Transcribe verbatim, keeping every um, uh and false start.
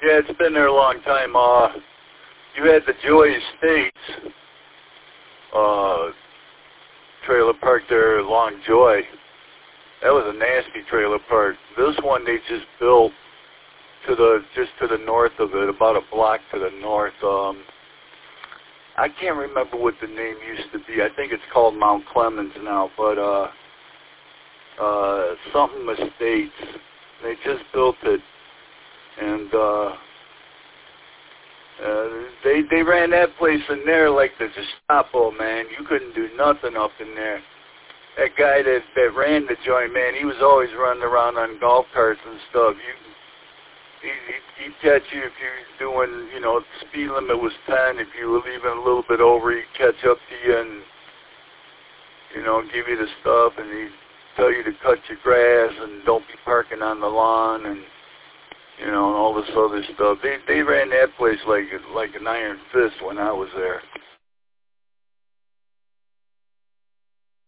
Yeah, it's been there a long time. Uh, you had the Joy Estates uh, trailer park there, Long Joy. That was a nasty trailer park. This one they just built to the just to the north of it, about a block to the north. Um, I can't remember what the name used to be. I think it's called Mount Clemens now, but uh, uh, something Estates. They just built it, and uh, uh, they they ran that place in there like the Gestapo, man. You couldn't do nothing up in there. That guy that that ran the joint, man, he was always running around on golf carts and stuff. You He, he, he'd catch you if you were doing, you know, the speed limit was ten. If you were leaving a little bit over, he'd catch up to you and, you know, give you the stuff, and he'd tell you to cut your grass and don't be parking on the lawn and, you know, and all this other stuff. They they ran that place like like an iron fist when I was there.